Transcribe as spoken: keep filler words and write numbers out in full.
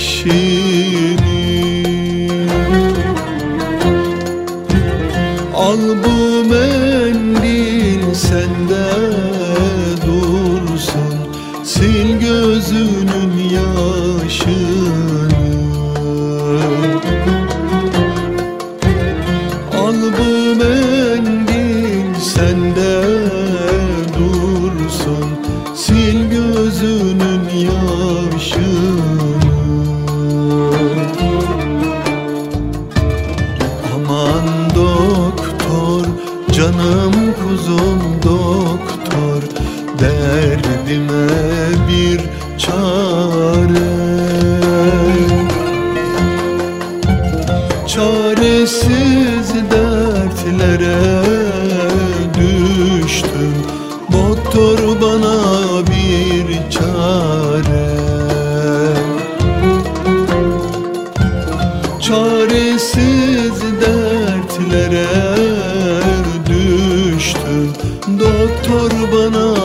eşini. Al bu mendil sende dursun, sil gözünün yaşını. Al bu mendil sende dursun, sil gözünün yaşını. Aman doktor, canım kuzum doktor, derdime bir çare. Çaresiz dertlere düştüm, doktor bana bir çare. Çaresiz dertlere düştüm, doktor bana